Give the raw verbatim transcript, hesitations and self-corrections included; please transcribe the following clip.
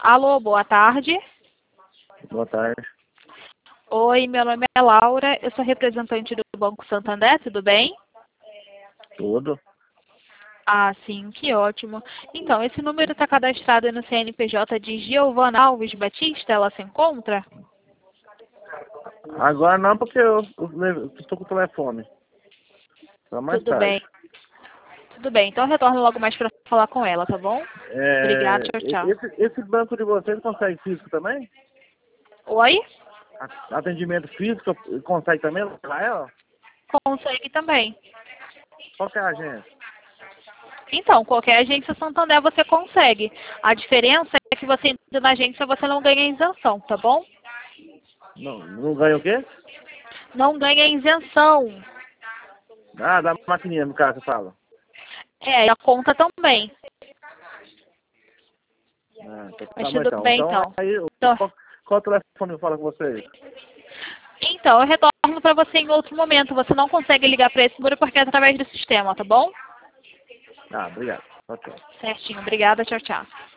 Alô, boa tarde. Boa tarde. Oi, meu nome é Laura, eu sou representante do Banco Santander, tudo bem? Tudo? Ah, sim, que ótimo. Então, esse número está cadastrado no C N P J de Giovana Alves Batista, ela se encontra? Agora não, porque eu estou com o telefone. Só mais Tudo tarde. bem. Tudo bem, então eu retorno logo mais para falar com ela, tá bom? É, Obrigada, tchau, tchau. esse, esse banco de vocês consegue físico também? Oi? A- Atendimento físico consegue também para ela? Consegue também. Qual que é a agência? Então, qualquer agência Santander você consegue. A diferença é que você entra na agência você não ganha isenção, tá bom? Não, não ganha o quê? Não ganha isenção. Ah, da maquininha, no caso, você fala. É, e a conta também. Ah, então Mas tá bom tudo então. bem, Então, então. aí, Então, qual, qual telefone eu falo com vocês? então eu retorno para você em outro momento. Você não consegue ligar para esse número porque é através do sistema, tá bom? Ah, obrigado. Ok. Certinho. Obrigada. Tchau, tchau.